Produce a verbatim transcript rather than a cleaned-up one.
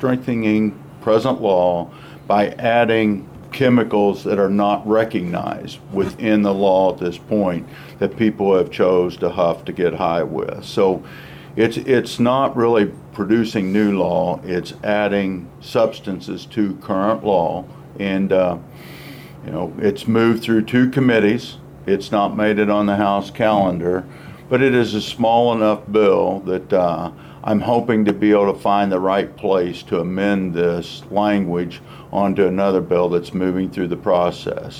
strengthening present law by adding chemicals that are not recognized within the law at this point that people have chose to huff to get high with. So it's it's not really producing new law, it's adding substances to current law. And uh, you know, it's moved through two committees. It's not made it on the House calendar, but it is a small enough bill that uh, I'm hoping to be able to find the right place to amend this language onto another bill that's moving through the process.